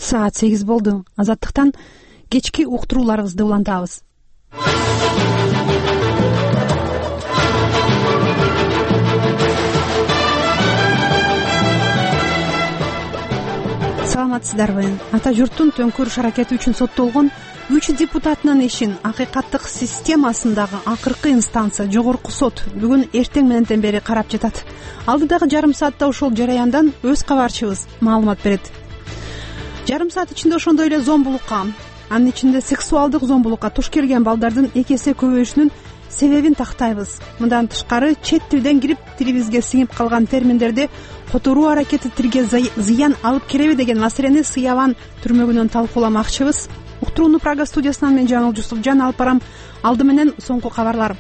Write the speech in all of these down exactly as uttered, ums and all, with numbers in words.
Саат сегиз болду. Азаттыктан кечки уктурууларыбызды улантабыз. Саламатсыздарбы? Ата журттун төңкүрүш аракети үчүн соттолгон үч депутатынын ишин акыйкаттык системасындагы акыркы инстанция жогорку сот бүгүн эртең мененден бери карап жатат. Алдыдагы жарым саатта ошол жараяндан өз кабарчыбыз маалымат берет. Жарым саат ичинде ошондой эле зомбулукка, анын ичинде сексуалдык зомбулукка туш келген балдардын эки эсе көбөйүшүнүн себебин тактайбыз. Мындан тышкары чет тилден кирип тилибизге сиңип калган терминдерди которуу аракети тилге зыян алып келеби деген маселени Сыябан түрмөгүнөн талкууламакчыбыз. Уктурууну Прага студиясынан мен Жаңыл Жусупжан алып барам. Алды менен соңку кабарлар.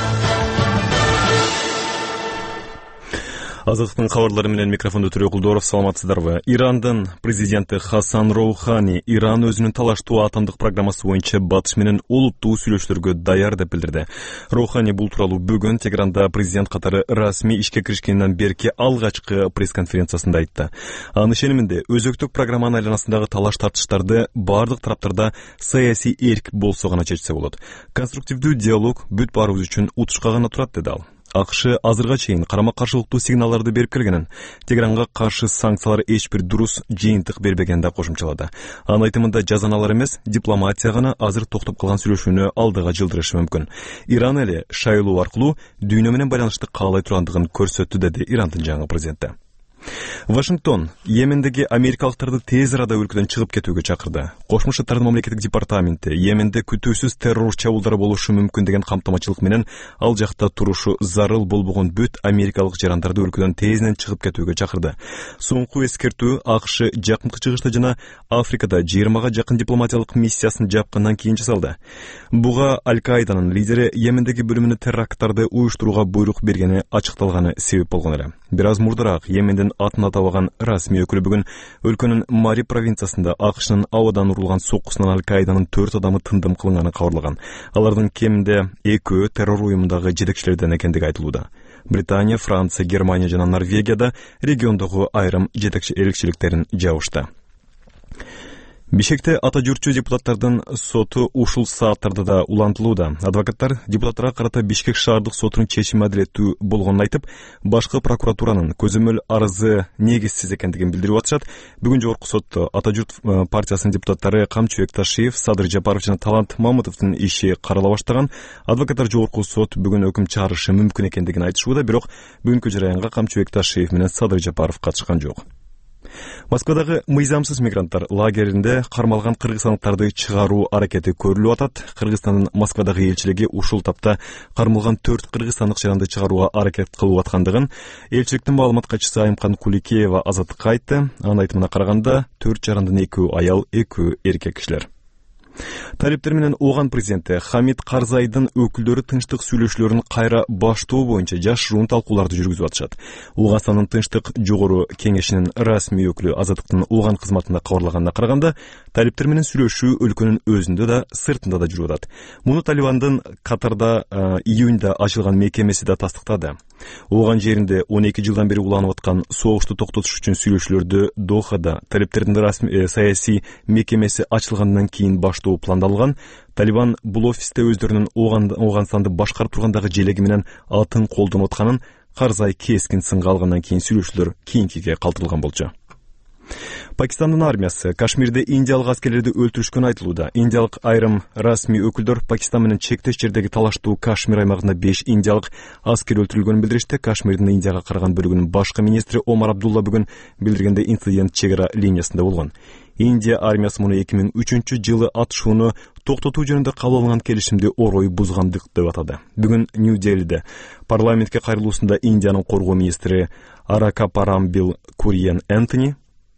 Азаттыктын кабарлары менен микрофондо Төрө Кулдоров. Саламатсыздарбы? Ирандын президенти Хасан Роухани Иран өзүнүн талаштуу атомдук программасы боюнча батыш менен олуттуу сүйлөшүүлөргө даяр деп билдирди. Роухани бул тууралуу бүгүн Тегеранда президент катары расмий ишке киришкенден берки алгачкы пресс-конференциясында айтты. Анын ишениминде өзөктүк программанын айланасындагы талаш тартыштарды бардык тараптарда саясий эрк болсо гана чечсе болот. Конструктивдүү диалог бүт баарыбыз үчүн утушка гана турат, деди ал. АКШ азырга чейин карама-каршылыктуу сигналдарды берип келгенин, Тегеранга каршы санкциялар эч бир дурус жыйынтык бербегенин да кошумчалады. Анын айтымында жазаналар эмес, дипломатия гана азыр токтоп калган сүйлөшүүнү алдыга жылдырышы мүмкүн. Иран эле шайлоо аркылуу дүйнө менен байланышты каалай тургандыгын көрсөттү, деди Ирандын жаңы президенти. Вашингтон Йемендеги америкалыктарды тез арада өлкөдөн чыгып кетүүгө чакырды. Кошмо Шаттардын мамлекеттик департаменти Йеменде күтүүсүз террор чабуулдары болушу мүмкүн деген камтамачылык менен ал жакта турушу зарыл болбогон бүт америкалык жарандарды өлкөдөн тезинен чыгып кетүүгө чакырды. Соңку эскертүү АКШ жакынкы чыгышта жана Африкада жыйырмага жакын дипломатиялык миссиясын жапкандан кийин жасалды. Буга Аль-Каиданын лидери Йемендеги бөлүмүнө теракттарды уюштурууга буйрук бергени ачыкталганы себеп болгон эле. Бир аз мурдараак Йемендин атын атабаган расмий өкүлү бүгүн өлкөнүн Мари провинциясында АКШнын абадан урулган соккусунан Аль-Каиданын төрт адамы тындым кылынганын кабарлаган. Алардын кеминде экөө террор уюмундагы жетекчилерден экендиги айтылууда. Британия, Франция, Германия жана Норвегияда региондогу айрым жетекчи эркчиликтерин жабышты. Бишкекте ата журтчу депутаттардын соту ушул сааттарда да улантылууда. Адвокаттар депутаттарга карата Бишкек шаардык сотунун чечими адилеттүү болгонун айтып, башкы прокуратуранын көзөмөл арызы негизсиз экендигин билдирип атышат. Бүгүн жогорку сотто ата журт партиясынын депутаттары Камчыбек Ташиев, Садыр Жапаров жана Талант Мамытовдун иши карала баштаган. Адвокаттар жогорку сот бүгүн өкүм чыгарышы мүмкүн экендигин айтышууда, бирок бүгүнкү жараянга Камчыбек Ташиев менен Садыр Жапаров катышкан жок. Москвадагы мыйзамсыз мигранттар лагеринде кармалган кыргызстандыктарды чыгаруу аракети көрүлүп атат. Кыргызстандын Москвадагы элчилиги ушул тапта кармалган төрт кыргызстандык жаранды чыгарууга аракет кылып аткандыгын элчиликтин маалымат катчысы Айымкан Куликеева Азаттыкка айтты. Анын айтымына караганда төрт жарандын экөө аял, экөө эркек кишилер. Талиптер менен Оган президенти Хамид Карзайдын өкүлдөрү тынчтык сүйлөшүүлөрүн кайра баштоо боюнча жашыруун талкууларды жүргүзүп атышат. Ооганстандын тынчтык жогору кеңешинин расмий өкүлү Азаттыктын Оган кызматында кабарлаганына караганда, талиптер менен сүйлөшүү өлкөнүн өзүндө да, сыртында да жүрүп атат. Муну Талибандын Катарда ә, июньда ачылган мекемеси да тастыктады. Оган жеринде он эки жылдан бери уланып аткан согушту токтотуш үчүн сүйлөшүүлөрдү Дохада талиптердин расмий саясий мекемеси ачылгандан кийин баштоо пландалган. Талибан бул офисте өздөрүнүн Ооганстанды башкарып тургандагы желеги менен атын колдонуп атканын Карзай кескин сынга алгандан кийин сүйлөшүүлөр кийинкиге калтырылган болчу. Пакистандын армиясы Кашмирде индиялык аскерлерди өлтүрүшкөнү айтылууда. Индиялык айрым расмий өкүлдөр Пакистан менен чектеш жердеги талаштуу Кашмир аймагында беш индиялык аскер өлтүрүлгөнүн билдиришти. Кашмирдин Индияга караган бөлүгүнүн башкы министри Омар Абдулла бүгүн билдиргенде инцидент чек ара линиясында болгон. Индия армиясы муну эки миң үчүнчү жылы атышууну токтотуу жөнүндө кабыл алынган келишимди орой бузгандык деп атады. Бүгүн Нью-Делиде парламентке кайрылуусунда Индиянын коргоо министри Аракапарамбил Куриен Энтони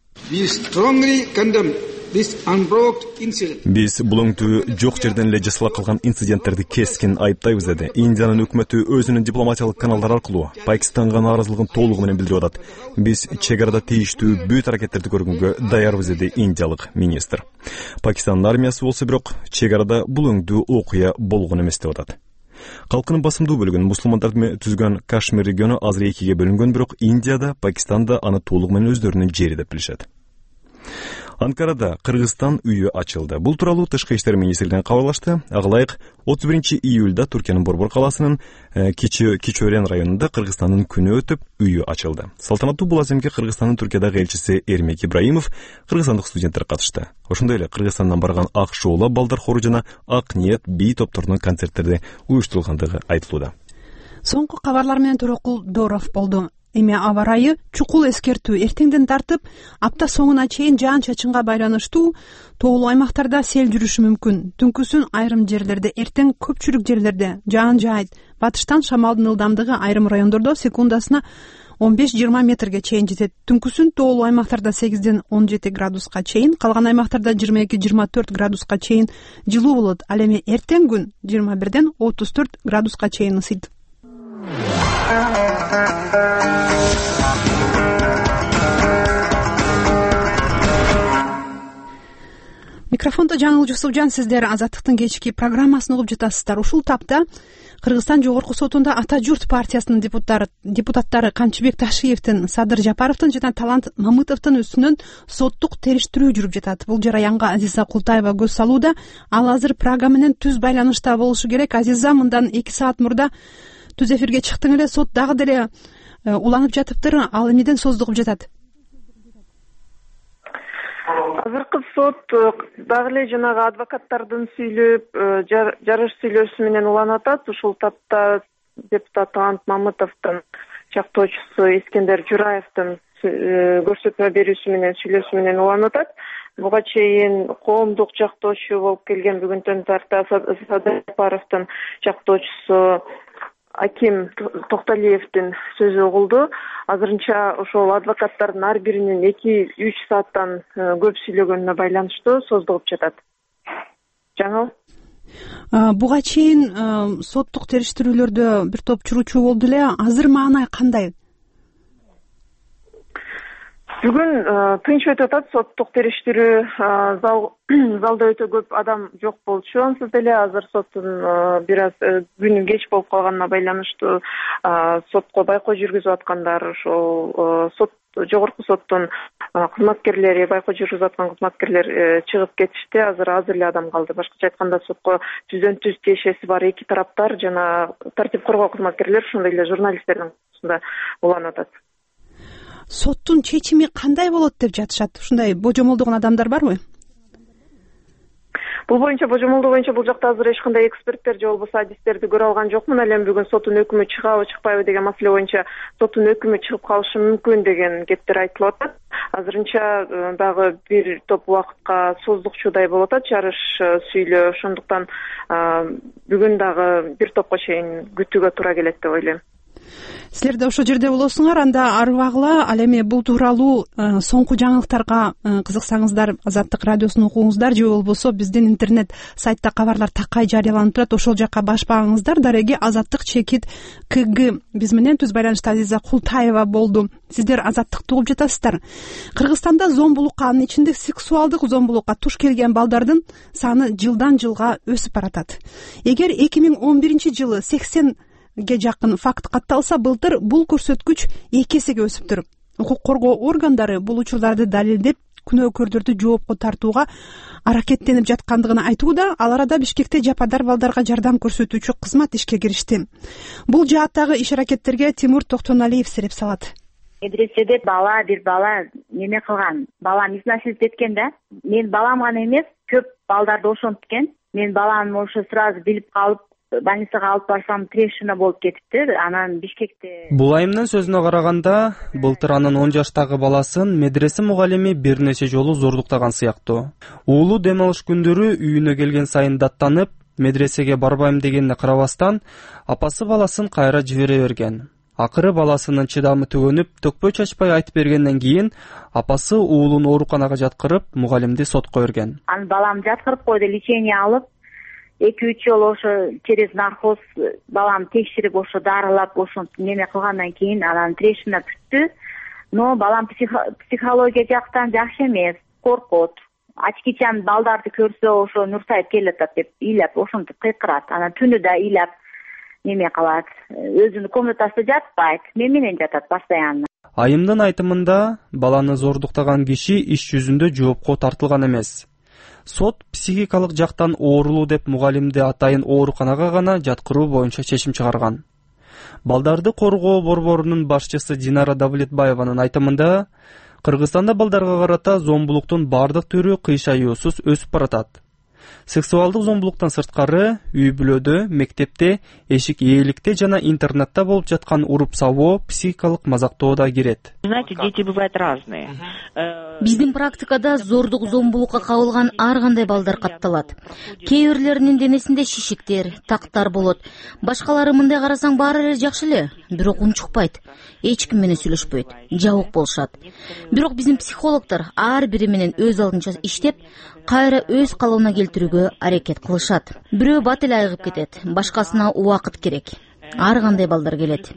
Биз булоңтуу жок жерден эле жасала калган инциденттерди кескин айыптайбыз, деди. Индиянын өкмөтү өзүнүн дипломатиялык каналдар аркылуу Пакистанга нааразылыгын толугу менен билдирип атат. Биз чек арада тийиштүү бүт аракеттерди көргөнгө даярбыз, деди индиялык министр. Пакистандын армиясы болсо бирок чек арада булоңдуу окуя болгон эмес деп атат. Калкынын басымдуу бөлүгүн мусулмандар түзгөн Кашмир региону азыр экиге бөлүнгөн, бирок Индияда, Пакистанда аны толугу менен өздөрүнүн жери деп билишет. Анкарада Кыргызстан үйү ачылды. Бул тууралуу Тышкы иштер министрлигинен кабарлашты. Агылайык, отуз биринчи июлда Түркиянын Борбор каласынын Кичөөрен районунда Кыргызстандын күнү өтүп, үйү ачылды. Салтанаттуу бул аземге Кыргызстандын Түркиядагы элчиси Эрмек Ибраимов, кыргызстандык студенттер катышты. Ошондой эле Кыргызстандан барган Ак шоула балдар хору жана Ак ниет би топторунун концерттерди уюштурулгандыгы айтылууда. Соңку кабарлар менен Төрөкул Дооров болду. Эми аба ырайы чукул эскертүү эртеңден тартып апта соңуна чейин жаан-чачынга байланыштуу тоолуу аймактарда сел жүрүшү мүмкүн. Түнкүсүн айрым жерлерде, эртең көпчүлүк жерлерде жаан жаайт. Батыштан шамалдын ылдамдыгы айрым райондордо секундасына он беш жыйырма метрге чейин жетет. Түнкүсүн тоолуу аймактарда сегизден он жети градуска чейин, калган аймактарда жыйырма эки жыйырма төрт градуска чейин жылуу болот. Ал эми эртең күн жыйырма бирден отуз төрт градуска чейин ысыйт. Микрофондо Жаңыл Жусупжан, сиздер Азаттыктын кечки программасын угуп жатасыздар. Ушул тапта Кыргызстан Жогорку сотунда Ата журт партиясынын депутаттары Камчыбек Ташиевдин, Садыр Жапаровдун жана Талант Мамытовдун үстүнөн соттук териштирүү жүрүп жатат. Бул жараянга Азиза Култаева көз салууда. Ал азыр Прага менен түз байланышта болушу керек. Азиза, мындан эки саат мурда түз эфирге чыктың эле, сот дагы деле уланып жатыптыр. Ал эмнеден создугуп жатат? Азыркы сот дагы эле жанагы адвокаттардын сүйлөп, жарыш сүйлөшүсү менен уланып атат. Ушул тапта депутат Талант Мамытовдун чактоочусу Искендер Жураевдин көрсөтмө берүүсү менен сүйлөшүсү менен уланып атат. Буга чейин коомдук жактоочу болуп келген бүгүнтөн тарта Садыр Жапаровдун чактоочусу Аким Токталиевдин сөзү угулду. Азырынча ошол адвокаттардын ар биринин эки үч сааттан көп сүйлөгөнүнө байланыштуу создугуп жатат. Жаңыл? Буга чейин соттук териштирүүлөрдө бир топ чуручу болду эле. Азыр маанай кандай? Бүгүн тынч өтүп атат. Соттук териштирүү залда өтө көп адам жок болчу. Ансыз деле азыр соттун бир аз күнү кеч болуп калганына байланыштуу сотко байкоо жүргүзүп аткандар, ошол сот жогорку соттун кызматкерлери, байкоо жүргүзүп аткан кызматкерлер чыгып кетишти. Азыр аз эле адам калды. Башкача айтканда сотко түздөн түз тиешеси бар эки тараптар жана тартип коргоо кызматкерлер, ошондой эле журналисттердин ортосунда уланып атат. Соттун чечими кандай болот деп жатышат? Ушундай божомолдогон адамдар барбы? Бул боюнча божомолдоо боюнча бул жакта азыр эч кандай эксперттер же болбосо адистерди көрө алган жокмун. Ал эми бүгүн соттун өкүмү чыгабы чыкпайбы деген маселе боюнча соттун өкүмү чыгып калышы мүмкүн деген кептер айтылып атат. Азырынча дагы бир топ убакытка создукчудай болуп атат жарыш сүйлөө. Ошондуктан бүгүн дагы бир топко чейин күтүүгө туура келет деп ойлойм. Силер да ошол жерде болосуңар, анда арыбагыла. Ал эми бул тууралуу соңку жаңылыктарга кызыксаңыздар Азаттык радиосун угуңуздар же болбосо биздин интернет сайтта кабарлар такай жарыяланып турат. Ошол жакка башпагыңыздар. Дареги Азаттык чекит КГ. Биз менен түз байланышта Азиза Култаева болду. Сиздер Азаттыкты угуп жатасыздар. Кыргызстанда зомбулукка, анын ичинде сексуалдык зомбулукка туш келген балдардын саны жылдан жылга өсүп баратат. Эгер эки миң он биринчи жылы сексенге жакын факт катталса, былтыр бул көрсөткүч эки эсеге өсүптүр. Укук коргоо органдары бул учурларды далилдеп, күнөөкөрлөрдү жоопко тартууга аракеттенип жаткандыгын айтууда. Ал арада Бишкекте жападар балдарга жардам көрсөтүүчү кызмат ишке киришти. Бул жааттагы иш аракеттерге Тимур Токтоналиев сереп салат. Медреседе бала бир бала неме кылган, балам изнасиловать эткен да. Мен балам гана эмес, көп балдарды ошенткен. Мен балам ошо сразу билип калып, больницага алып барсам трешина болуп кетипти. Анан Бишкекте. Бул айымдын сөзүнө караганда, былтыр анын он жаштагы баласын медресе мугалими бир нече жолу зордуктаган сыяктуу. Уулу дем алыш күндөрү үйүнө келген сайын даттанып, медресеге барбайм дегенине карабастан, апасы баласын кайра жибере берген. Акыры баласынын чыдамы төгөнүп, төкпөй чачпай айтып бергенден кийин апасы уулун ооруканага жаткырып, мугалимди сотко берген. Анын балам жаткырып койду, лечение алып, эки үч жолу ошо через наркоз балам текширип, ошо дарылап, ошо неме кылгандан кийин анан трешина бүттү. Но балам психология жактан жакшы эмес, коркот. Ачкичан балдарды көрсө ошо Нурсайып келатат деп ыйлап, ошентип кыйкырат. Анан түнү да ыйлап неме кылат. Өзүнүн комнатасында жатпайт, мен менен жатат постоянно. Айымдын айтымында баланы зордуктаган киши иш жүзүндө жоопко тартылган эмес. Сот психикалык жактан оорулуу деп мугалимди атайын ооруканага гана жаткыруу боюнча чечим чыгарган. Балдарды коргоо борборунун башчысы Динара Давлетбаеванын айтымында Кыргызстанда балдарга карата зомбулуктун бардык түрү кыйшаюусуз өсүп баратат. Сексуалдык зомбулуктан сырткары үй бүлөдө, мектепте, эшик ээликте жана интернетте болуп жаткан уруп сабоо, психикалык мазактоо да кирет. Знаете, дети бывают разные. Биздин практикада зордук зомбулукка кабылган ар кандай балдар катталат. Кээ бирлеринин денесинде шишиктер, тактар болот. Башкалары мындай карасаң баары эле жакшы эле, бирок унчукпайт. Эч ким менен сүйлөшпөйт, жабык болушат. Бирок биздин психологдор ар бири менен өз алдынча иштеп, кайра өз калыбына келтирүүгө аракет кылышат. Бирөө бат эле айыгып кетет, башкасына убакыт керек. Ар кандай балдар келет.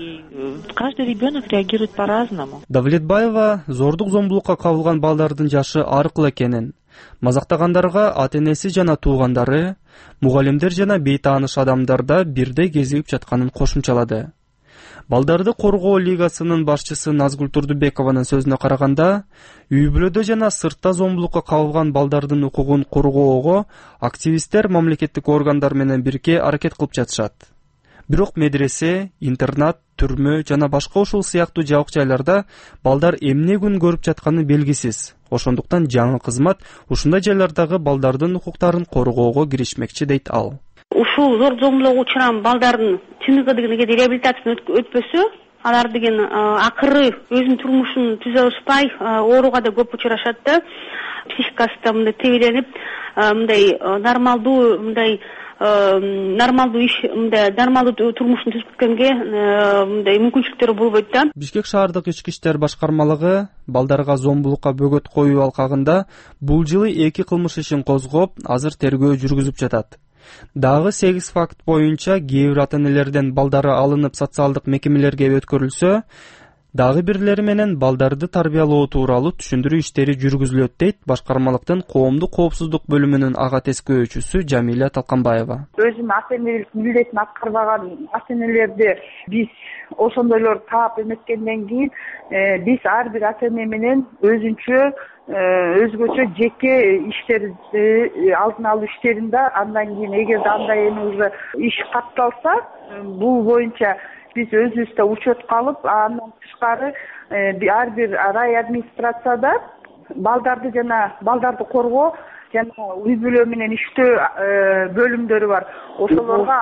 Каждый ребенок реагирует по-разному. Давлетбаева зордук зомбулукка кабылган балдардын жашы ар кыл экенин, мазактагандарга ата-энеси жана туугандары, мугалимдер жана бейтааныш адамдарда бирдей кезигип жатканын кошумчалады. Балдарды коргоо лигасынын башчысы Назгүл Турдубекованын сөзүнө караганда, үй бүлөдө жана сыртта зомбулукка кабылган балдардын укугун коргоого активисттер мамлекеттик органдар менен бирге аракет кылып жатышат. Бирок медресе, интернат, түрмө жана башка ушул сыяктуу жабык жайларда балдар эмне күн көрүп жатканы белгисиз. Ошондуктан жаңы кызмат ушундай жайлардагы балдардын укуктарын коргоого киришмекчи, дейт ал. Ушул зор зомбулукка учураган балдардын чыныгы реабилитацияны өтпөсө, алар деген акыры өзүнүн турмушун түзө алышпай, ооруга да көп учурашат да. Психикасы да мындай тебеленип, мындай нормалдуу, мындай нормалдуу иш, мындай нормалдуу турмушун түзүткөнгө мындай мүмкүнчүлүктөрү болбойт да. Бишкек шаардык ички иштер башкармалыгы балдарга зомбулукка бөгөт коюу алкагында бул жылы эки кылмыш ишин козгоп, азыр тергөө жүргүзүп жатат. Дагы сегиз факт боюнча кээ бир ата-энелерден балдары алынып социалдык мекемелерге өткөрүлсө, дагы бирлери менен балдарды тарбиялоо тууралуу түшүндүрүү иштери жүргүзүлөт, дейт башкармалыктын коомдук коопсуздук бөлүмүнүн ага тескөөчүсү Жамиля Талканбаева. Өзүнүн ата-энелик милдетин аткарбаган ата-энелерди биз ошондойлор таап эметкенден кийин биз ар бир ата-эне менен өзүнчө өзгөчө жеке иштерди алдын алуу иштеринде, андан кийин эгерде андай эми уже иш катталса, бул боюнча биз өзүбүздө учет калып, андан тышкары ар бир рай администрацияда балдарды жана балдарды коргоо жана үй бүлө менен иштөө бөлүмдөрү бар. Ошолорго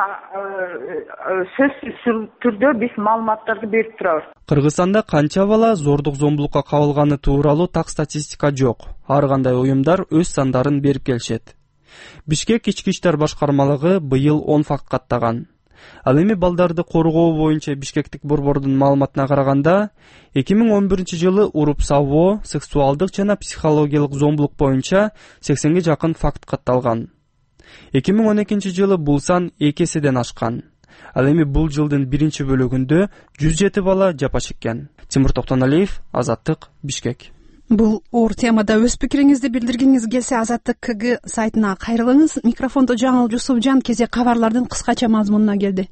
сөзсүз түрдө биз маалыматтарды берип турабыз. Кыргызстанда канча бала зордук зомбулукка кабылганы тууралуу так статистика жок. Ар кандай уюмдар өз сандарын берип келишет. Бишкек ички иштер башкармалыгы быйыл он факт каттаган. Ал эми балдарды коргоо боюнча Бишкектик борбордун маалыматына караганда, эки миң он биринчи жылы уруп сабоо, сексуалдык жана психологиялык зомбулук боюнча сексенге жакын факт катталган. эки миң он экинчи жылы бул сан эки эседен ашкан. Ал эми бул жылдын биринчи бөлүгүндө жүз жети бала жапа чеккен. Тимур Токтоналиев, Азаттык, Бишкек. Бул оор темада өз пикириңизди билдиргиңиз келсе, Азаттык КГ сайтына кайрылыңыз. Микрофондо Жаңыл Жусупжан кезек кабарлардын кыскача мазмунуна келди.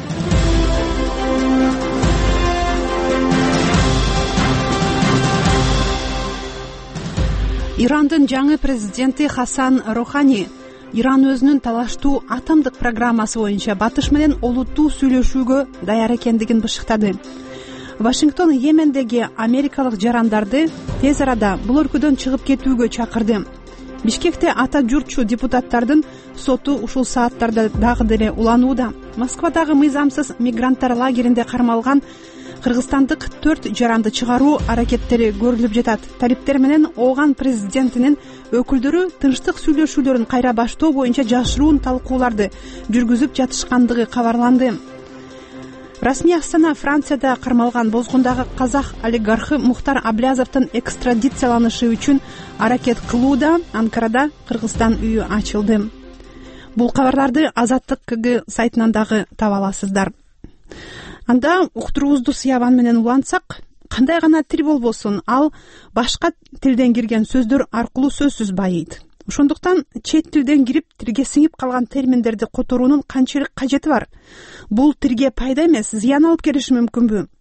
Ирандын жаңы президенти Хасан Рохани Иран өзүнүн талаштуу атомдук программасы боюнча Батыш менен олуттуу сүйлөшүүгө даяр экендигин бышыктады. Вашингтон Йемендеги америкалык жарандарды тез арада бул өлкөдөн чыгып кетүүгө чакырды. Бишкекте ата журтчу депутаттардын соту ушул сааттарда дагы деле уланууда. Москвадагы мыйзамсыз мигранттар лагеринде кармалган кыргызстандык төрт жаранды чыгаруу аракеттери көрүлүп жатат. Талиптер менен Ооган президентинин өкүлдөрү тынчтык сүйлөшүүлөрүн кайра баштоо боюнча жашыруун талкууларды жүргүзүп жатышкандыгы кабарланды. Расмий Астана Францияда кармалган бозгундагы казак олигархы Мухтар Аблязовдун экстрадицияланышы үчүн аракет кылууда. Анкарада Кыргызстан үйү ачылды. Бул кабарларды Азаттык КГ сайтынан дагы таба аласыздар. Анда уктуруубузду сыябан менен улантсак, кандай гана тил болбосун, ал башка тилден кирген сөздөр аркылуу сөзсүз байыйт. Ошондуктан чет тилден кирип тилге сиңип калган терминдерди которуунун канчалык кажети бар? Бул тилге пайда эмес, зыян алып келиши мүмкүнбү?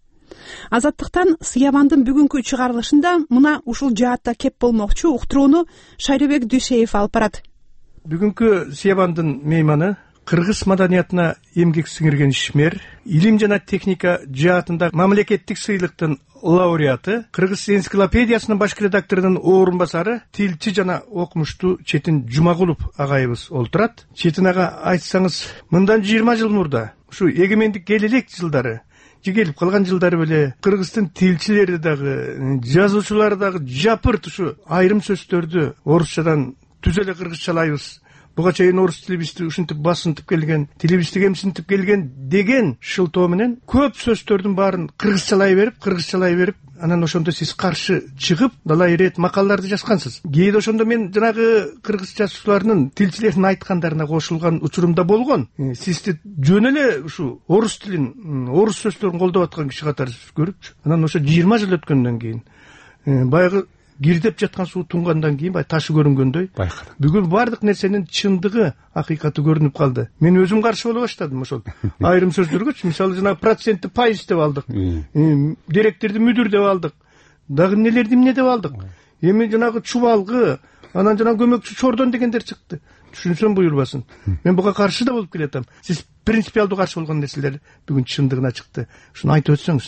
Азаттыктан Сыябандын бүгүнкү чыгарылышында мына ушул жаатта кеп болмокчу уктурууну Шайребек Дүйсеев алып барат. Бүгүнкү Сыябандын мейманы кыргыз маданиятына эмгек сиңирген ишмер, илим жана техника жаатында мамлекеттик сыйлыктын лауреаты, Кыргыз энциклопедиясынын баш редакторунун орун басары, тилчи жана окумуштуу Четин Жумагулов агайыбыз олтурат. Четин ага, айтсаңыз, мындан жыйырма жыл мурда, ушу эгемендик келе элек жылдары, же келип калган жылдары беле кыргыздын тилчилери дагы, жазуучулары дагы жапырт ушу айрым сөздөрдү орусчадан түз эле кыргызчалайбыз. Буга чейин орус тилибизди ушинтип басынтып келген, тилибизди кемсинтип келген деген шылтоо менен көп сөздөрдүн баарын кыргызчалай берип, кыргызчалай берип, анан ошондо сиз каршы чыгып, далай ирет макалаларды жазгансыз. Кээде ошондо мен жанагы кыргыз жазуучуларынын, тилчилердин айткандарына кошулган учурумда болгон. Сизди жөн эле ушу орус тилин, орус сөздөрүн колдоп аткан киши катары көрүпчү. Анан ошо жыйырма жыл өткөндөн кийин баягы кирдеп жаткан суу туңгандан кийин баягы ташы көрүнгөндөй байкадым. Бүгүн бардык нерсенин чындыгы, акыйкаты көрүнүп калды. Мен өзүм каршы боло баштадым ошол айрым сөздөргөчү. Мисалы жана процентти пайыз деп алдык, деректерди мүдүр деп алдык, дагы нелерди эмне деп алдык. Эми жанагы чубалгы, анан жана көмөкчү чордон дегендер чыкты. Түшүнсөм буйрбасын. Мен буга каршы да болуп келатам. Сиз принципиалдуу каршы болгон нерселер бүгүн чындыгына чыкты. Ушуну айтып өтсөңүз.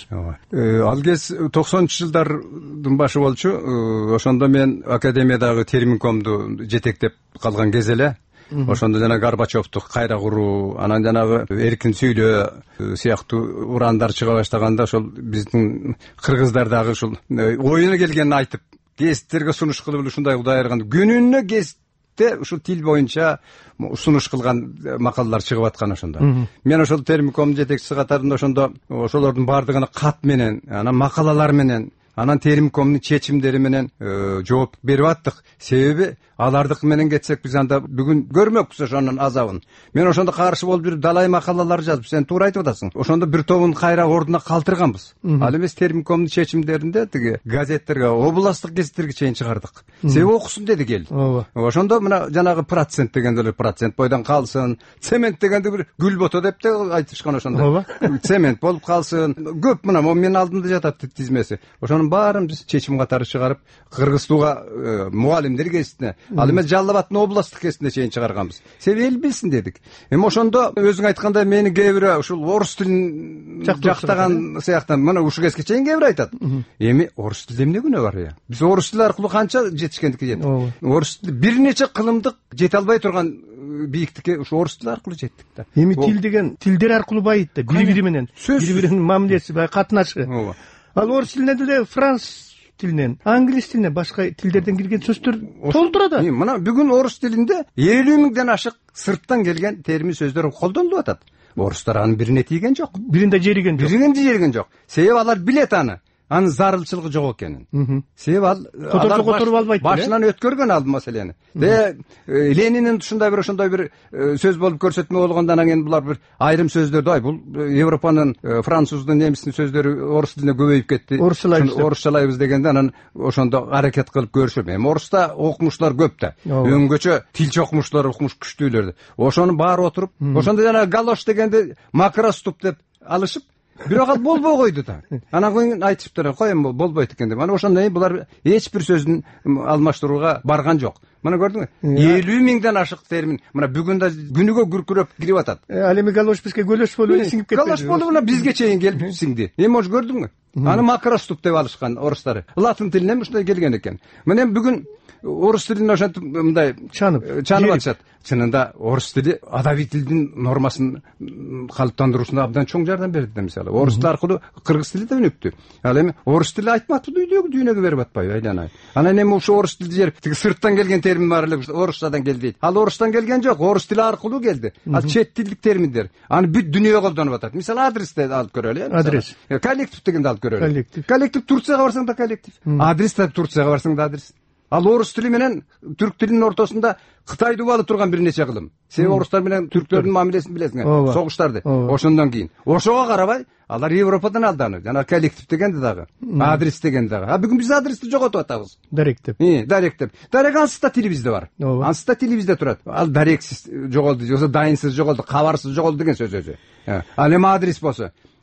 Ал кез токсонунчу жылдардын башы болчу. Ошондо мен академиядагы терминкомду жетектеп калган кез эле. Ошондо жана Горбачевду кайра куруу, анан жанагы эркин сүйлөө сыяктуу урандар чыга баштаганда ошол биздин кыргыздар дагы ушул оюна келгенин айтып, гезиттерге сунуш кылып ушундай Кудай айырган күнүнө гезит ушул тил боюнча сунуш кылган макалалар чыгып аткан ошондо. Мен ошол терминком жетекчиси катарында ошондо ошолордун баардыгына кат менен, анан макалалар менен, анан терминкомдун чечимдери менен жооп берип аттык. Себеби алардыкы менен кетсек биз анда бүгүн көрмөкпүз ошонун азабын. Мен ошондо каршы болуп жүрүп далай макалалар жазып, сен туура айтып атасың. Ошондо бир тобун кайра ордуна калтырганбыз. Ал эмес терминкомдун чечимдеринде тиги газеттерге, областтык газеттерге чейин чыгардык. Себеби окусун деди кел. Ошондо мына жанагы процент дегенде процент бойдон калсын, цемент дегенде бир гүл бото деп де айтышкан ошондо. Цемент болуп калсын. Көп мына менин алдымда жатат тизмеси. Ошонун баарын биз чечим катары чыгарып, Кыргызстууга мугалимдер гезитине, ал эми Жалал Абадтын областтык гезитине чейин чыгарганбыз. Себеби эл билсин дедик. Эми ошондо өзүң айткандай мени кээ бирөө ушул орус тилин жактаган сыяктан мына ушул кезге чейин кээ бирөө айтат. Эми орус тилде эмне күнөө бар я? Биз орус тили аркылуу канча жетишкендикке жеттик. Орус тили бир нече кылымдык жете албай турган бийиктикке ушу орус тили аркылуу жеттик да. Эми тил деген тилдер аркылуу байыйт да, бири-бири менен, бири-биринин мамилеси, катнашы. Ал орус тилинен деле француз тилинен, англис тилинен, башка тилдерден кирген сөздөр толтурат. Мына бүгүн орус тилинде элүү миңден ашык сырттан келген термин сөздөр колдонулуп атат. Орустар анын бирине тийген жок. Биринде жериген жок. Биринде жериген жок. Себеби алар билет аны. Анын зарылчылыгы жок экенин. Себеби ал которуп которуп албайт. Башынан өткөргөн ал маселени. Де Ленинин ушундай бир ошондой бир сөз болуп көрсөтмө болгондо анан кийин булар бир айрым сөздөрдү, ай бул Европанын, француздун, немистин сөздөрү орус тилине көбөйүп кетти. Орусчалайбыз дегенде анан ошондо аракет кылып көрүшөм. Эми оруста окумуштар көп да. Өңгөчө тилчи окумуштар, окумуш күчтүүлөр. Ошонун баары отуруп, ошондо жана галош дегенде макроступ деп алышып, бирок ал болбой койду да. Анан кийин айтышыптыр, коем болбойт экен деп. Анан ошондон кийин булар эч бир сөздүн алмаштырууга барган жок. Мына көрдүңбү? элүү миңден ашык термин мына бүгүн да күнүгө күркүрөп кирип атат. Ал эми галош бизге гөлөш болуп эле сиңип кетти. Галош болуп мына бизге чейин келип сиңди. Эми ош көрдүңбү? Аны макроступ деп алышкан орустар. Латын тилинен ушундай келген экен. Мына бүгүн орус тилин ошентип мындай чанып чанып атышат. Чынында орус тили адабий тилдин нормасын калыптандыруусуна абдан чоң жардам берди. Мисалы орус тили аркылуу кыргыз тили да өнүктү. Ал эми орус тили айтматты үйдөгү дүйнөгө берип атпайбы, айланай. Анан эми ушу орус тилди жер тиги сырттан келген термин бар эле, орусчадан келди дейт. Ал орустан келген жок, орус тили аркылуу келди. Ал чет тилдик терминдер. Аны бүт дүйнө колдонуп атат. Мисалы адрести алып көрөлү. Адрес. Коллектив дегенди алып көрөлү. Коллектив. Коллектив Турцияга барсаң да коллектив. Адрес да Турцияга барсаң да адрес. Ал орус тили менен түрк тилинин ортосунда Кытайды убалы турган бир нече кылым. Себеби орустар менен түрктөрдүн мамилесин билесиңер, согуштарды. Ошондон кийин, ошого карабай, алар Европадан алданы. Жана коллектив дегенди дагы, адрес дегенди дагы. А бүгүн биз адрести жоготуп атабыз. Даректеп. Ии, даректеп. Дарек ансыз да тили бизде бар. Ансыз да тили бизде турат. Ал дарексиз жоголду, жоксо дайынсыз жоголду, кабарсыз жоголду деген сөз өзү. Ал эми адрес болсо,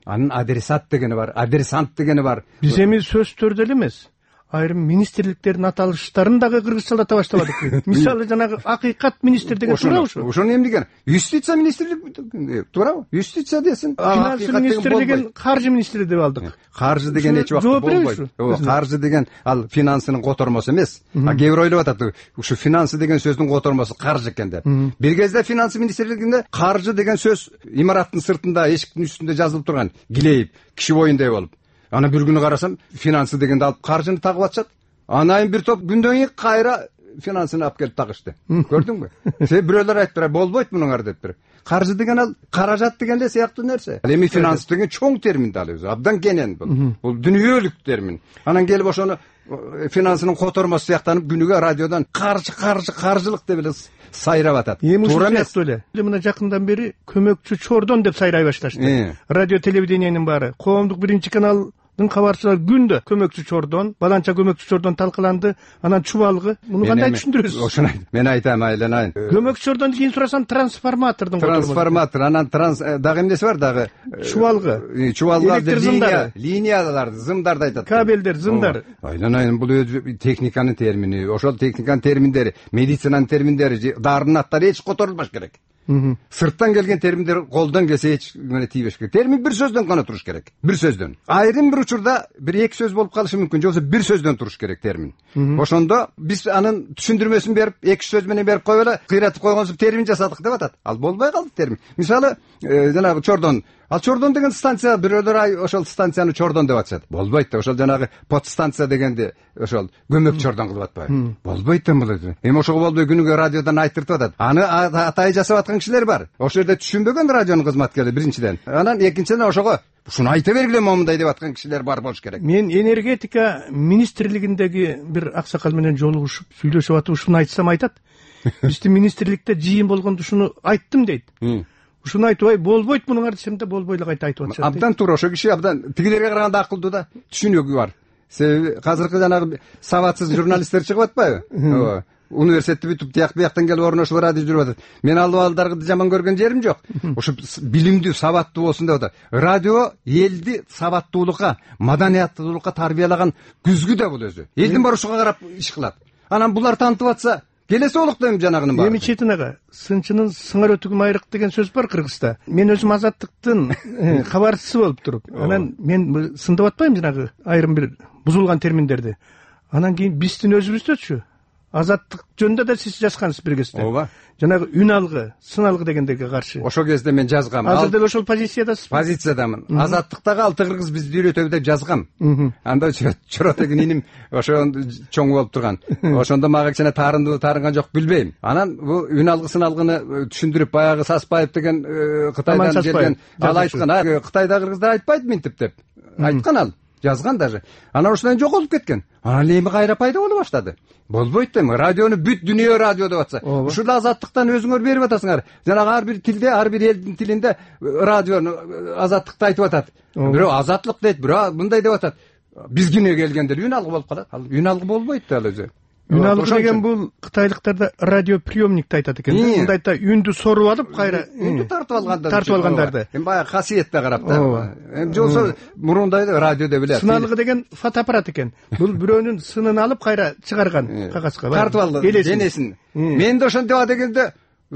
анын адресат дегени бар, адресант дегени бар. Биз эми сөз түрдө эле эмес, айрым министрликтердин аталыштарын дагы кыргызчалата баштабадык. Мисалы жанагы акыйкат министр деген туурабы ушу? Ошону эмне деген? Юстиция министрлик туурабы? Юстиция десин. Финанс министри деген каржы министри деп алдык. Каржы деген эч убакта болбойт. Ооба, каржы деген ал финансынын котормосу эмес. А кээ бир ойлоп атат, ушу финансы деген сөздүн котормосу каржы экен деп. Бир кезде финанс министрлигинде каржы деген сөз имараттын сыртында, эшиктин үстүндө жазылып турган, килейип, киши боюндай болуп. Ана бир күнү карасам, финансы дегенди алып каржыны тагып атышат. Анан бир топ күндөн кийин кайра финансыны алып келип тагышты. Көрдүңбү? Себеп бирөөлөр айтты, болбойт мунуңар деп бир. Каржы деген ал каражат деген эле сыяктуу нерсе. Ал эми финанс деген чоң термин да өзү. Абдан кенен бул. Бул дүйнөлүк термин. Анан келип ошону финансынын котормосу сыяктанып күнүгө радиодан каржы каржы каржылык деп эле сайрап атат. Туура эмес эле. Мына жакындан бери көмөкчү чордон деп сайрай башташты. Радио телевидениянын баары, коомдук биринчи канал кабарчылар күндө көмөкчү чордон, баланча көмөкчү чордон талкыланды, анан чубалгы. Муну кандай түшүндүрөсүз? Ошону мен айтам, айланайын. Көмөкчү чордон кийин сурасам трансформатордун котормосу. Трансформатор, анан транс дагы эмнеси бар дагы? Чубалгы. Чубалгы, линия, линиялар, зымдарды айтат. Кабелдер, зымдар. Айланайын, бул өзү техниканын термини. Ошол техниканын терминдери, медицинанын терминдери, дарынын аттары эч которулбаш керек. Сырттан келген терминдер колдон келсе эч мына тийбеш керек. Термин бир сөздөн гана туруш керек. Бир сөздөн. Айрым бир учурда бир эки сөз болуп калышы мүмкүн, же болбосо бир сөздөн туруш керек термин. Ошондо биз анын түшүндүрмөсүн берип, эки сөз менен берип коюп эле кыйратып койгонсуп термин жасадык деп атат. Ал болбой калды термин. Мисалы, жанагы чордон. Ал чордон деген станция, бирөөлөр ай ошол станцияны чордон деп атышат. Болбойт да, ошол жанагы подстанция дегенди ошол көмөк чордон кылып атпайбы? Болбойт да бул. Эми ошого болбой күнүгө радиодан айтыртып атат. Аны атай жасап аткан кишилер бар. Ошол жерде түшүнбөгөн радионун кызматкерлери биринчиден. Анан экинчиден ошого ушуну айта бергиле момундай деп аткан кишилер бар болуш керек. Мен энергетика министрлигиндеги бир аксакал менен жолугушуп сүйлөшүп атып ушуну айтсам айтат. Биздин министрликте жыйын болгондо ушуну айттым дейт. Ушуну айтпай болбойт мунуңар десем да болбой эле кайта айтып атышат. Абдан туура, ошо киши абдан тигилерге караганда акылдуу да, түшүнүгү бар. Себеби азыркы жанагы сабатсыз журналисттер чыгып атпайбы? Ооба. Университетти бүтүп, тияк бияктан келип орношуп радио жүрүп атат. Мен ал балдарды жаман көргөн жерим жок. Ошо билимдүү, сабаттуу болсун деп атат. Радио элди сабаттуулукка, маданияттуулукка тарбиялаган күзгү да бул өзү. Элдин баары ушуга карап иш кылат. Анан булар таанытып атса, келеси олукту эми жанагынын баары. Эми четин ага, сынчынын сыңар өтүгүм айрык деген сөз бар Кыргызда. Мен өзүм Азаттыктын кабарчысы болуп туруп, анан мен сындап атпайм жанагы айрым бир бузулган терминдерди. Анан кийин биздин өзүбүздөчү Азаттык жөнүндө да сиз жазгансыз бир кезде. Ооба. Жанагы үн алгы, сын алгы дегендерге каршы. Ошол кезде мен жазгам. Азыр деле ошол позициядасыз. Позициядамын. Азаттыктагы алты кыргыз бизди үйрөтөбү деп жазгам. Анда Чоротегин иним ошо чоң болуп турган. Ошондо мага кичине таарынды таарынган жок билбейм. Анан бул үн алгы, сын алгыны түшүндүрүп, баягы Саспаев деген Кытайдан келген ал айткан. Кытайда кыргыздар айтпайт минтип деп. Айткан ал. Жазган даже. Анан ошондон жоголуп кеткен. Анан эми кайра пайда боло баштады. Болбойт эми, радиону бүт дүйнө радио деп атса. Ушурда Азаттыктан өзүңөр берип атасыңар. Жанагы ар бир тилде, ар бир элдин тилинде радиону Азаттыкты айтып атат. Бирөө Азаттык дейт, бирөө мындай деп атат. Биз күнүгө келгенде үн алгы болуп калат. Ал үн алгы болбойт да ал өзү. Үн алгы деген бул кытайлыктарда радиоприемникти айтат экен. Мындайда үндү соруп алып, кайра үндү тартып алгандар. Тартып алгандарды. Эми баягы касиетте карап да. Эми жолсо мурундай радио деп эле. Сын алгы деген фотоаппарат экен. Бул бирөөнүн сынын алып кайра чыгарган кагазга. Тартып алды денесин. Мен да ошентип а дегенде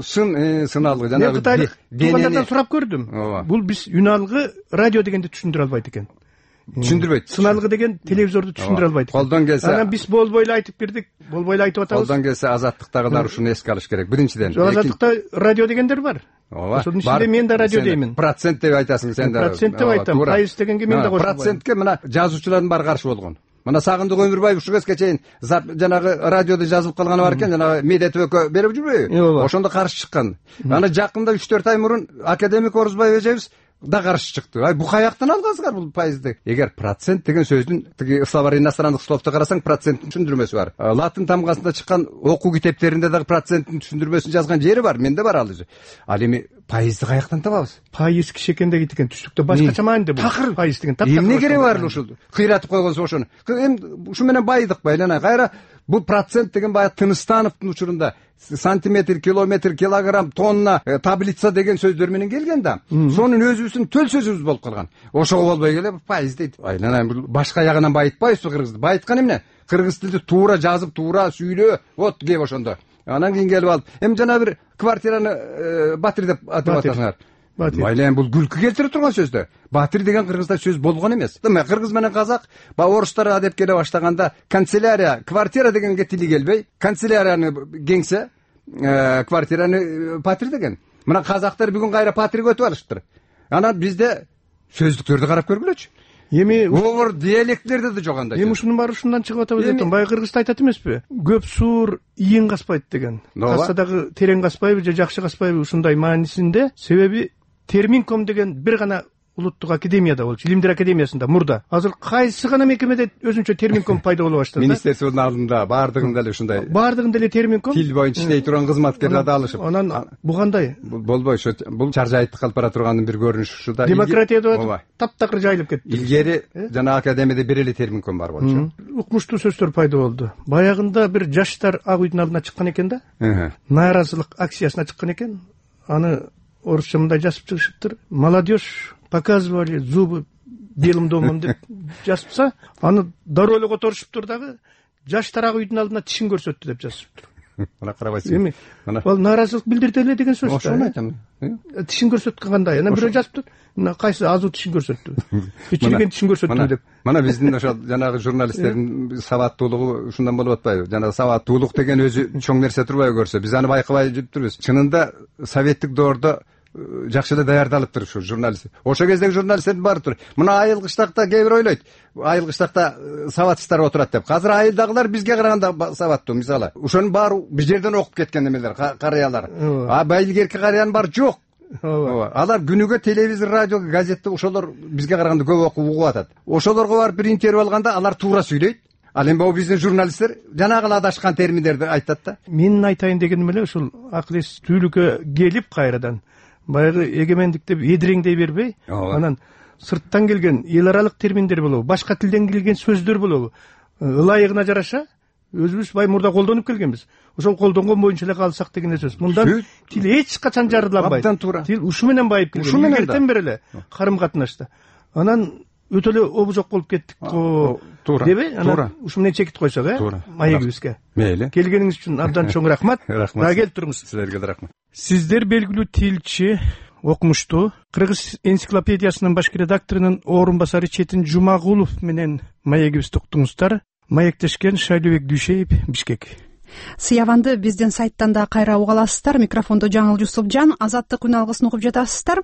сын сын алгы жанагы денени сурап көрдүм. Бул биз үн алгы радио дегенди түшүндүрө албайт экен. Түшүндүрбөйт. Сын алгы деген телевизорду түшүндүрө албайт. Колдон келсе. Анан биз болбой эле айтып бирдик, болбой эле айтып атабыз. Колдон келсе Азаттыктагылар ушуну эске алыш керек. Биринчиден. Азаттыкта радио дегендер бар. Ооба. Ошонун ичинде мен да радио деймин. Процент деп айтасың сен да. Процент деп айтам. Пайыз дегенге мен да кошулбайм. Процентке мына жазуучулардын баары каршы болгон. Мына Сагындык Өмүрбаев ушул кезге чейин жанагы радиодо жазылып калганы бар экен, жанагы Медет өкө берип жүрбөйбү? Ошондо каршы чыккан. Аны жакында үч төрт ай мурун академик Орузбай эжебиз да каршы чыкты. Ай бу каяктан алгансыңар бул пайызды? Эгер процент деген сөздүн тиги словарь иностранных словто карасаң проценттин түшүндүрмөсү бар. Латын тамгасында чыккан окуу китептеринде дагы проценттин түшүндүрмөсүн жазган жери бар, менде бар ал өзү. Ал эми пайызды каяктан табабыз? Пайыз кишекен деген экен түштүктө башкача мааниде бул. Такыр пайыз деген таптак. Эмне кереги бар ушул? Кыйратып койгонсуз ошону. Эми ушу менен байыдык байлана. Кайра бул процент деген баягы Тыныстановдун учурунда сантиметр, километр, килограмм, тонна, э, таблица деген сөздөр менен келген да. Сонун өзүбүздүн төл сөзүбүз болуп калган. Ошого болбой келе пайыз дейт. Айланайын, бул башка ягынан байытпайбызбы кыргызды? Байыткан эмне? Кыргыз тилди туура жазып, туура сүйлөө, вот кеп ошондо. Анан кийин келип алып, эми жана бир квартираны Батир деп атап атасыңар. Айланайын, бул күлкү келтире турган сөз да. Батир деген кыргызда сөз болгон эмес. Эми кыргыз менен казак, ба орустар адеп келе баштаганда канцелярия, квартира дегенге тили келбей, канцелярияны кеңсе, квартираны Батир деген. Мына казактар бүгүн кайра Батирге өтүп алыштыр. Анан бизде сөздүктөрдү карап көргүлөчү. Эми оор диалектлерде да жок андай. Эми ушунун баары ушундан чыгып атабыз дейм. Баягы кыргызда айтат эмеспи? Көп суур ийин каспайт деген. Кассадагы терең каспайбы же жакшы каспайбы ушундай маанисинде. Себеби Терминком деген бир гана улуттук академияда болчу, Илимдер академиясында мурда. Азыр кайсы гана мекемеде өзүнчө Терминком пайда боло баштады. Министрликтин алдында баардыгында эле ушундай. Баардыгында эле Терминком. Тил боюнча иштей турган кызматкерлер да алышып. Анан бу кандай? Болбой, ошо бул чаржайыттык калып бара турганын бир көрүнүшү ушуда. Демократия деп атып, таптакыр жайылып кетти. Илгери жана академияда бир эле Терминком бар болчу. Укмуштуу сөздөр пайда болду. Баягында бир жаштар Ак үйдүн алдына чыккан экен да. Нааразылык акциясына чыккан экен. Аны орусча мындай жазып чыгышыптыр. Молодежь показывали зубы белым домом деп жазыпса, аны дароо эле которушуптур дагы жаштар Ак үйдүн алдына тишин көрсөттү деп жазыптыр. Мына карабайсың. Эми ал нааразылык билдирди эле деген сөз. Ошону айтам. Тишин көрсөткөн кандай? Анан бирөө жазыптыр. Мына кайсы азуу тишин көрсөттү. Кичирген тишин көрсөттү деп. Мына биздин ошо жанагы журналисттердин сабаттуулугу ушундан болуп атпайбы? Жана сабаттуулук деген өзү чоң нерсе турбайбы көрсө, биз аны байкабай жүрүптүрбүз. Чынында советтик доордо жакшы эле даярдалыптыр ушу журналист. Ошо кездеги журналисттердин баары тур. Мына айыл кыштакта кээ бир ойлойт. Айыл кыштакта сабатсыздар отурат деп. Азыр айылдагылар бизге караганда сабаттуу, мисалы. Ошонун баары бир жерден окуп кеткен эмелер, карыялар. А байгерки карыянын баары жок. Алар күнүгө телевизор, радио, газетте ошолор бизге караганда көп окуп угуп атат. Ошолорго барып бир интервью алганда алар туура сүйлөйт. Ал эми биздин журналисттер жанагы адашкан терминдерди айтат да. Менин айтайын дегеним эле ушул акыл эс түйлүккө келип кайрадан баягы эгемендик деп эдиреңдей бербей, анан сырттан келген эл аралык терминдер болобу, башка тилден келген сөздөр болобу, ылайыгына жараша өзүбүз бай мурда колдонуп келгенбиз. Ошол колдонгон боюнча эле калсак деген сөз. Мындан тил эч качан жарыланбайт. Абдан туура. Тил ушу менен байып келген. Эртен бери эле карым катнашта. Анан өтө эле обузок болуп кеттик го деби? Анан ушу менен чекит койсок, э? Маегибизге. Мейли. Келгениңиз үчүн абдан чоң рахмат. Рахмат. Келип туруңуз. Силерге да рахмат. Сиздер белгилүү тилчи, окумуштуу, Кыргыз энциклопедиясынын башкы редакторунун орун басары Четин Жумагулов менен маегибизди уктуңуздар. Маектешкен Шайлообек Дүйшеев, Бишкек. Сыябанды биздин сайттан да кайра уга аласыздар. Микрофондо Жаңыл Жусупжан, Азаттык үн алгысын угуп жатасыздар.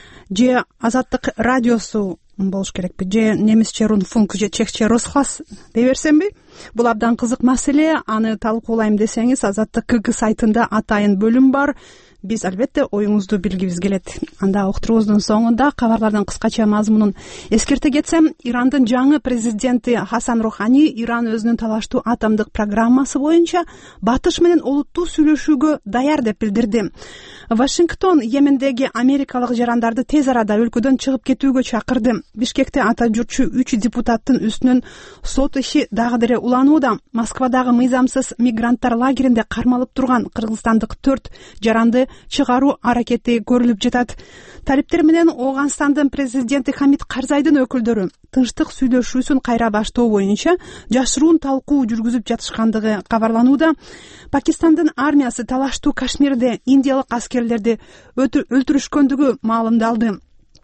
Же Азаттык радиосу болуш керекпи, же немисче Рунфунк, же чехче Росхлас дей берсемби? Бул абдан кызык маселе. Аны талкуулайм десеңиз, Азаттык КГ сайтында атайын бөлүм бар. Биз албетте оюңузду билгибиз келет. Анда уктуруубуздун соңунда кабарлардын кыскача мазмунун эскерте кетсем, Ирандын жаңы президенти Хасан Рухани Иран өзүнүн талаштуу атомдук программасы боюнча Батыш менен олуттуу сүйлөшүүгө даяр деп билдирди. Вашингтон Йемендеги америкалык жарандарды тез арада өлкөдөн чыгып кетүүгө чакырды. Бишкекте ата журтчу үч депутаттын үстүнөн сот иши дагы деле уланууда. Москвадагы мыйзамсыз мигранттар лагеринде кармалып турган кыргызстандык төрт жаранды чыгаруу аракети көрүлүп жатат. Талиптер менен Ооганстандын президенти Хамид Карзайдын өкүлдөрү тынчтык сүйлөшүүсүн кайра баштоо боюнча жашыруун талкуу жүргүзүп жатышкандыгы кабарланууда. Пакистандын армиясы талаштуу Кашмирде индиялык аскерлерди өлтүрүшкөндүгү маалымдалды.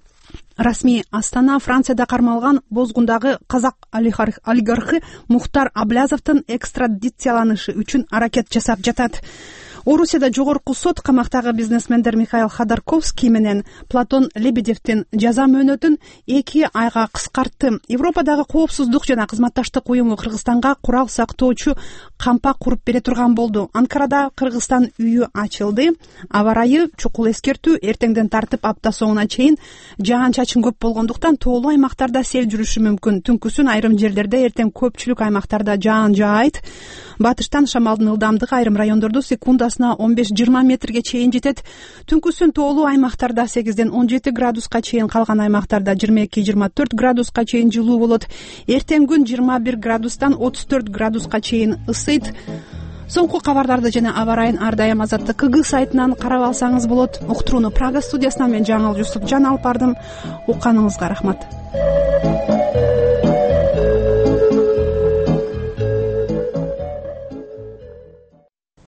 Расмий Астана Францияда кармалган бозгундагы казак олигархы Мухтар Аблязовдун экстрадицияланышы үчүн аракет жасап жатат. Орусияда жогорку сот камактагы бизнесмендер Михаил Ходорковский менен Платон Лебедевдин жаза мөөнөтүн эки айга кыскартты. Европадагы коопсуздук жана кызматташтык уюму Кыргызстанга курал сактоочу кампак куруп бере турган болду. Анкарада Кыргызстан үйү ачылды. Аба ырайы чукул эскертүү, эртеңден тартып апта соңуна чейин жаан-чачын көп болгондуктан тоолуу аймактарда сел жүрүшү мүмкүн. Түнкүсүн айрым жерлерде, эртең көпчүлүк аймактарда жаан жаайт. Батыштан шамалдын ылдамдыгы айрым райондордо секундасына саатына он беш жыйырма метрге чейин жетет. Түнкүсүн тоолуу аймактарда сегизден он жети градуска чейин, калган аймактарда жыйырма эки жыйырма төрт градуска чейин жылуу болот. Эртең күн жыйырма бир градустан отуз төрт градуска чейин ысыйт. Соңку кабарларды жана аба ырайын ар дайым Азаттык КГ сайтынан карап алсаңыз болот. Уктурууну Прага студиясынан мен Жаңыл Жусупжан алып бардым. Укканыңызга рахмат.